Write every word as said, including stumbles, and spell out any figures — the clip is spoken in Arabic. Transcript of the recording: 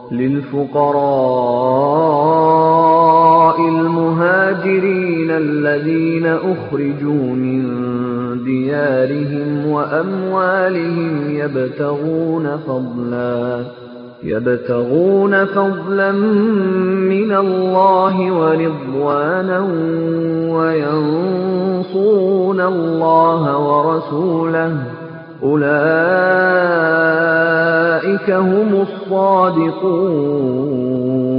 لِلْفُقَرَاءِ الْمُهَاجِرِينَ الَّذِينَ أُخْرِجُوا مِن دِيَارِهِمْ وَأَمْوَالِهِمْ يَبْتَغُونَ فَضْلًا يبتغون فضلا مِّنَ اللَّهِ وَرِضْوَانًا وَيَنصُرُونَ اللَّهَ وَرَسُولَهُ ۚ أُولَٰئِكَ هُمُ الصَّادِقُونَ